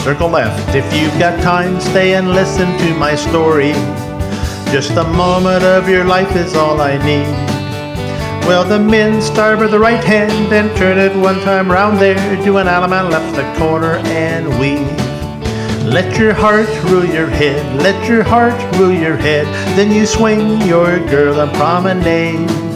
circle left. If you've got time, stay and listen to my story. Just a moment of your life is all I need. Well, the men start with the right hand and turn it one time round there. Do an Allemande left the corner and weave. Let your heart rule your head, let your heart rule your head. Then you swing your girl a promenade.